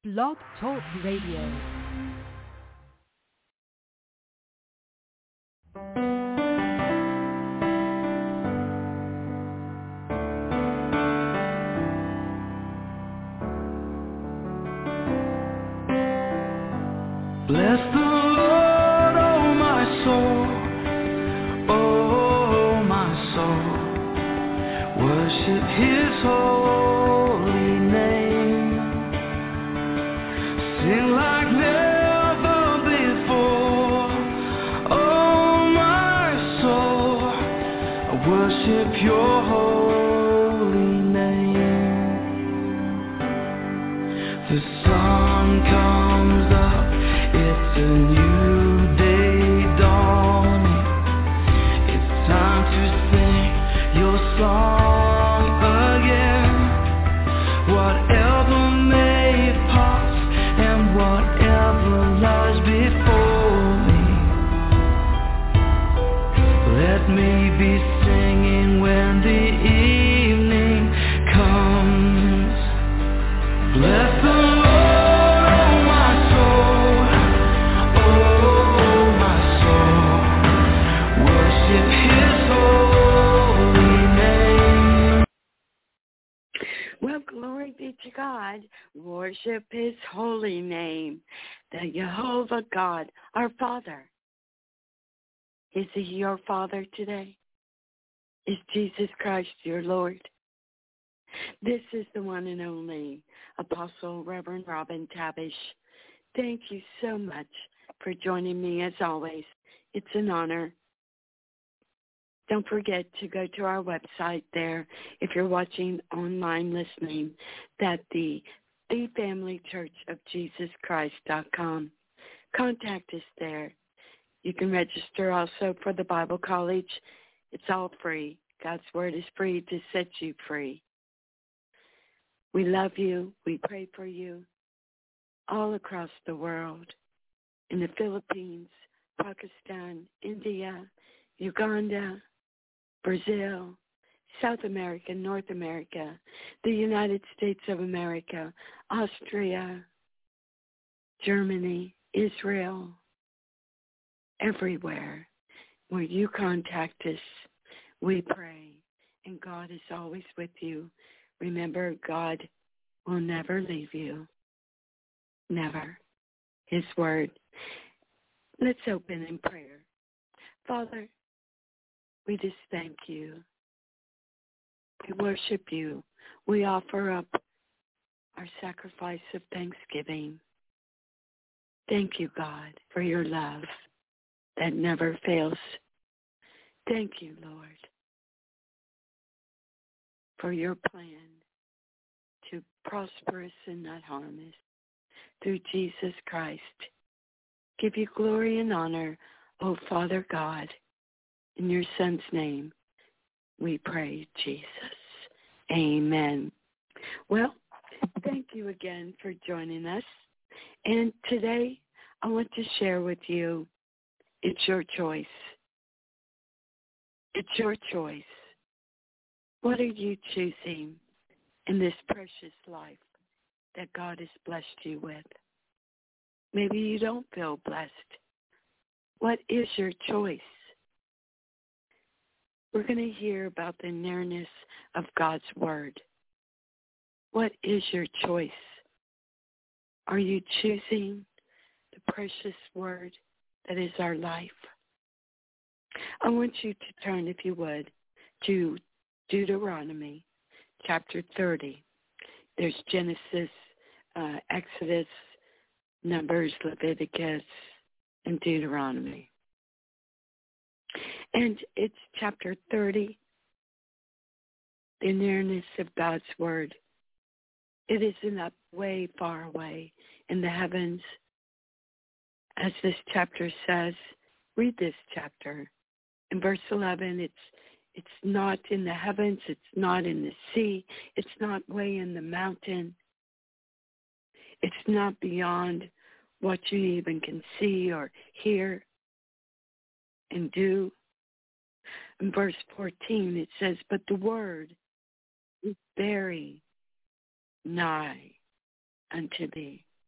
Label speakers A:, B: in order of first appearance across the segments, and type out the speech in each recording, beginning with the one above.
A: Blog Talk Radio.
B: Bless the Lord, oh my soul, oh my soul. Worship His holy name. Sing like never before, oh my soul. I worship Your holy name. The sun comes up. It's a new day dawning. It's time to sing Your song again. Whatever may pass and whatever lies before me, let me be singing when the evening comes. Bless the
C: Glory be to God. Worship His holy name. The Jehovah God, our Father. Is He your Father today? Is Jesus Christ your Lord? This is the one and only Apostle Reverend Robin Tabish. Thank you so much for joining me as always. It's an honor. Don't forget to go to our website there if you're watching online listening, that the Family Church of Jesus Christ.com. Contact us there. You can register also for the Bible College. It's all free. God's Word is free to set you free. We love you. We pray for you all across the world, in the Philippines, Pakistan, India, Uganda, Brazil, South America, North America, the United States of America, Austria, Germany, Israel, everywhere where you contact us, we pray, and God is always with you. Remember, God will never leave you. Never. His word. Let's open in prayer. Father, we just thank you. We worship you. We offer up our sacrifice of thanksgiving. Thank you, God, for your love that never fails. Thank you, Lord, for your plan to prosper us and not harm us through Jesus Christ. Give you glory and honor, O Father God. In your Son's name, we pray, Jesus. Amen. Well, thank you again for joining us. And today, I want to share with you, it's your choice. It's your choice. What are you choosing in this precious life that God has blessed you with? Maybe you don't feel blessed. What is your choice? We're going to hear about the nearness of God's Word. What is your choice? Are you choosing the precious Word that is our life? I want you to turn, if you would, to Deuteronomy chapter 30. There's Genesis, Exodus, Numbers, Leviticus, and Deuteronomy. And it's chapter 30, the nearness of God's Word. It isn't up way far away in the heavens. As this chapter says, read this chapter. In verse 11, it's not in the heavens, it's not in the sea, it's not way in the mountain. It's not beyond what you even can see or hear and do. In verse 14, it says, but the word is very nigh unto thee.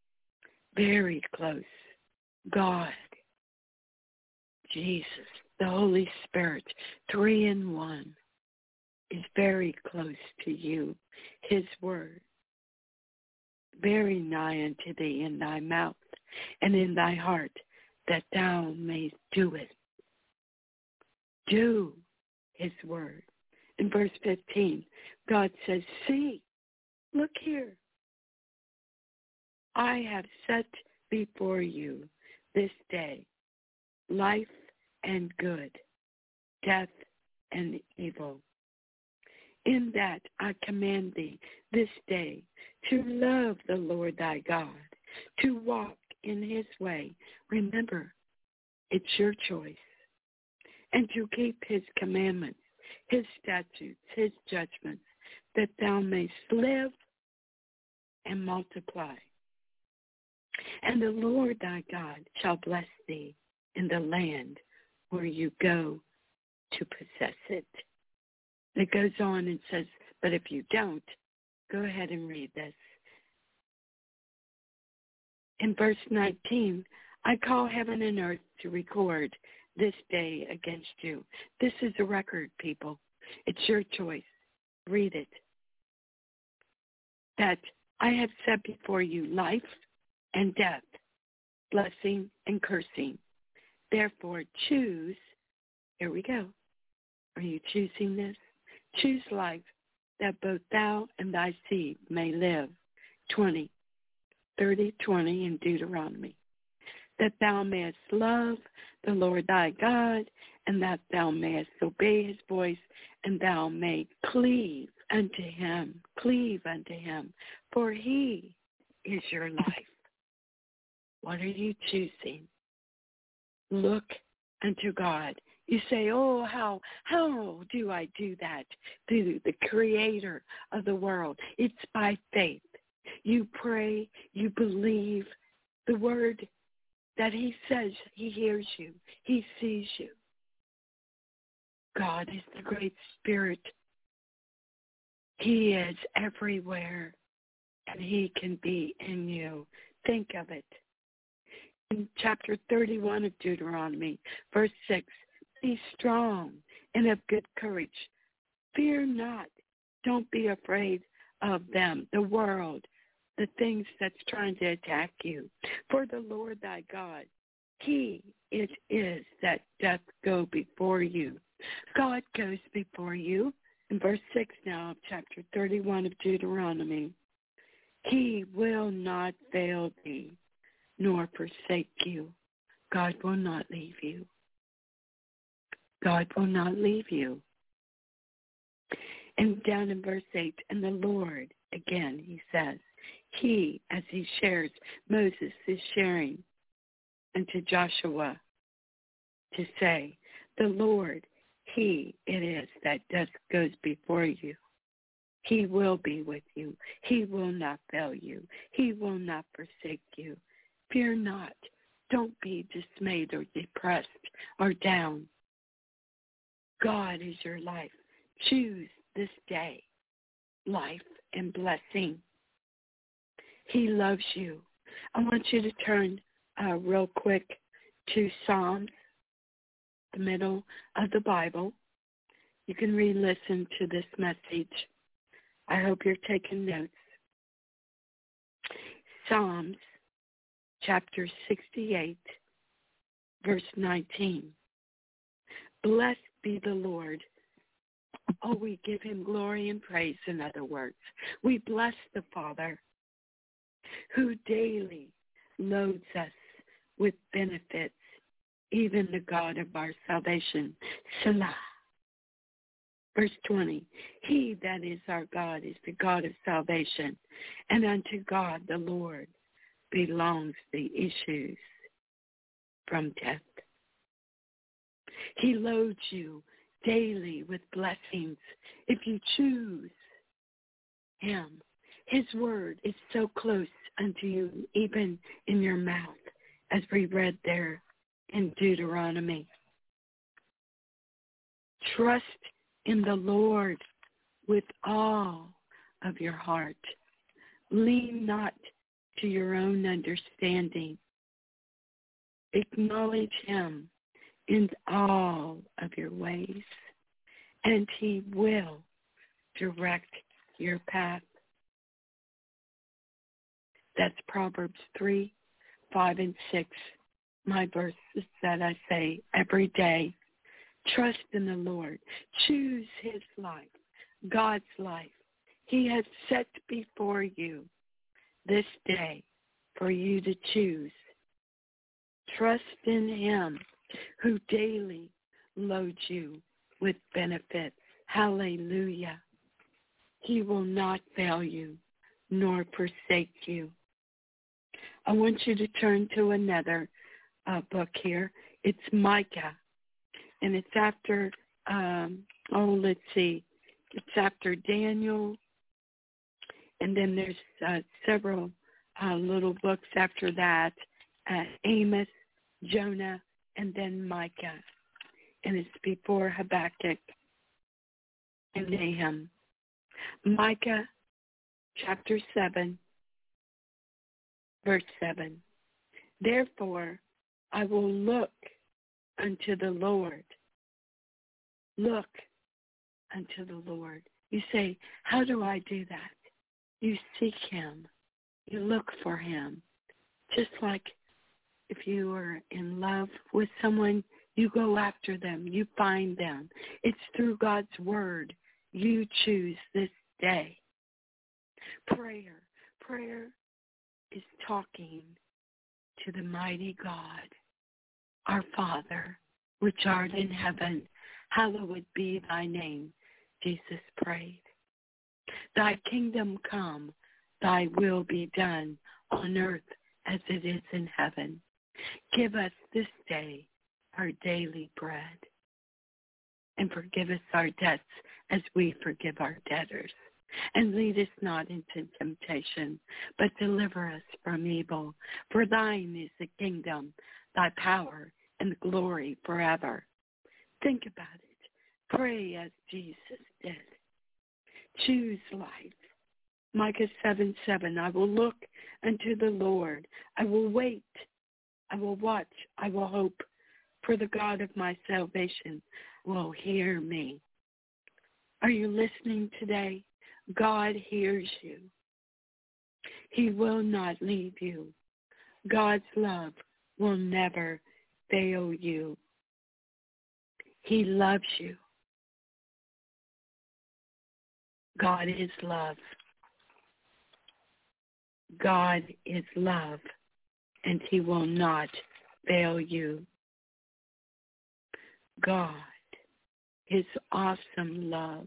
C: very close. God, Jesus, the Holy Spirit, 3 in 1, is very close to you. His word, very nigh unto thee in thy mouth and in thy heart, that thou mayst do it. Do his word. In verse 15, God says, see, look here. I have set before you this day life and good, death and evil. In that I command thee this day to love the Lord thy God, to walk in his way. Remember, it's your choice. And to keep his commandments, his statutes, his judgments, that thou mayst live and multiply. And the Lord thy God shall bless thee in the land where you go to possess it. It goes on and says, but if you don't, go ahead and read this. In verse 19, I call heaven and earth to record this day against you. This is a record, people. It's your choice. Read it. That I have set before you life and death, blessing and cursing. Therefore choose, here we go. Are you choosing this? Choose life, that both thou and thy seed may live. 20 in Deuteronomy. That thou mayest love the Lord thy God, and that thou mayest obey his voice, and thou may cleave unto him, for he is your life. What are you choosing? Look unto God. You say, oh, how do I do that? Through the creator of the world. It's by faith. You pray, you believe the word that he says. He hears you. He sees you. God is the great spirit. He is everywhere, and he can be in you. Think of it. In chapter 31 of Deuteronomy, verse 6, be strong and of good courage. Fear not. Don't be afraid of them, the world, the things that's trying to attack you. For the Lord thy God, he it is that doth go before you. God goes before you. In verse 6 now of chapter 31 of Deuteronomy, he will not fail thee, nor forsake you. God will not leave you. God will not leave you. And down in verse 8, and the Lord, again, he says, he, as he shares, Moses is sharing unto Joshua to say, the Lord, he it is that goes before you. He will be with you. He will not fail you. He will not forsake you. Fear not. Don't be dismayed or depressed or down. God is your life. Choose this day life and blessing. He loves you. I want you to turn real quick to Psalms, the middle of the Bible. You can re-listen to this message. I hope you're taking notes. Psalms chapter 68, verse 19. Blessed be the Lord. Oh, we give him glory and praise, in other words. We bless the Father who daily loads us with benefits, even the God of our salvation. Selah. Verse 20, he that is our God is the God of salvation, and unto God the Lord belongs the issues from death. He loads you daily with blessings if you choose him. His word is so close unto you, even in your mouth, as we read there in Deuteronomy. Trust in the Lord with all of your heart. Lean not to your own understanding. Acknowledge him in all of your ways, and he will direct your path. That's Proverbs 3, 5, and 6, my verses that I say every day. Trust in the Lord. Choose his life, God's life. He has set before you this day for you to choose. Trust in him who daily loads you with benefits. Hallelujah. He will not fail you nor forsake you. I want you to turn to another book here. It's Micah, and it's after, it's after Daniel, and then there's several little books after that, Amos, Jonah, and then Micah, and it's before Habakkuk and Nahum. Micah chapter 7, verse 7. Therefore, I will look unto the Lord. Look unto the Lord. You say, how do I do that? You seek him. You look for him. Just like if you are in love with someone, you go after them. You find them. It's through God's word you choose this day. Prayer. Prayer is talking to the mighty God. Our Father, which art in heaven, hallowed be thy name. Jesus prayed. Thy kingdom come, thy will be done on earth as it is in heaven. Give us this day our daily bread, and forgive us our debts as we forgive our debtors. And lead us not into temptation, but deliver us from evil. For thine is the kingdom, thy power, and the glory forever. Think about it. Pray as Jesus did. Choose life. Micah 7:7. I will look unto the Lord. I will wait. I will watch. I will hope. For the God of my salvation will hear me. Are you listening today? God hears you. He will not leave you. God's love will never fail you. He loves you. God is love. God is love, and he will not fail you. God, his awesome love.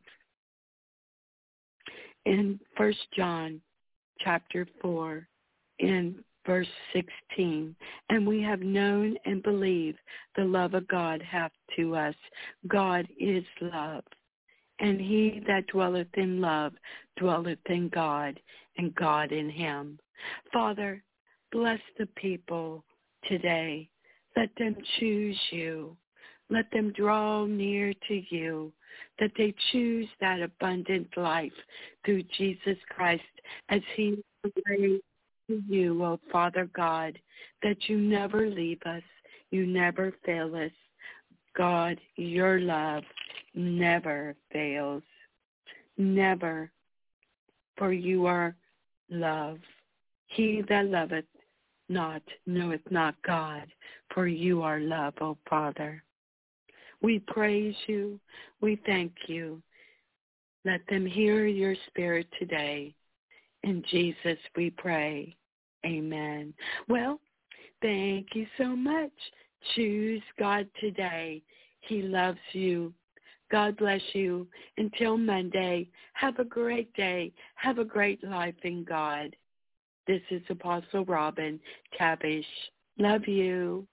C: In 1 John chapter 4, in verse 16, and we have known and believed the love of God hath to us. God is love, and he that dwelleth in love dwelleth in God, and God in him. Father, bless the people today. Let them choose you. Let them draw near to you, that they choose that abundant life through Jesus Christ as he prays to you, O Father God, that you never leave us, you never fail us. God, your love never fails. Never, for you are love. He that loveth not knoweth not God, for you are love, O Father. We praise you. We thank you. Let them hear your spirit today. In Jesus we pray. Amen. Well, thank you so much. Choose God today. He loves you. God bless you. Until Monday, have a great day. Have a great life in God. This is Apostle Robin Tabish. Love you.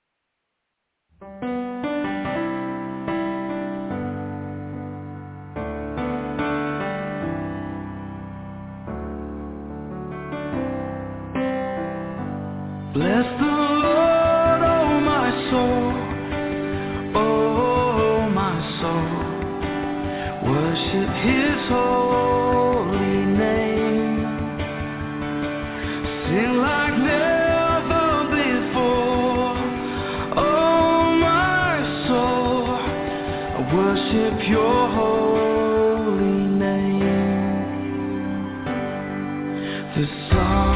B: Bless the Lord, oh my soul, oh my soul. Worship his holy name. Sing like worship your holy name. The song